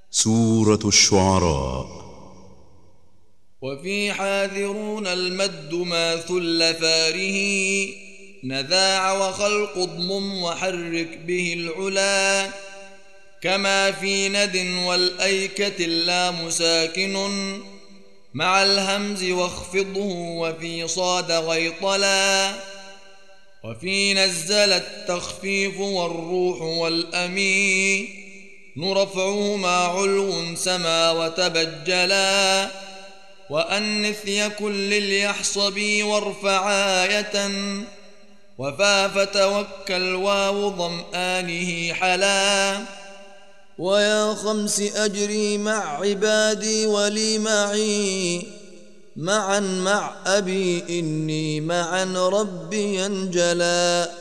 سورة الشعراء. وفي حاذرون المد ما ثل ثاره نذاع وخلق اضمم وحرك به العلا كما في ند والأيكة اللام ساكن مع الهمز واخفضه وفي صاد غيطلا وفي نزل التخفيف والروح والأمي نرفعهما علو سما وتبجلا وأنث يكن لليحصبي وارفع آية وفا فتوكل واو ظمآنه حلا ويا خمس أجري مع عبادي ولي معي معا مع أبي إني معا ربي انجلا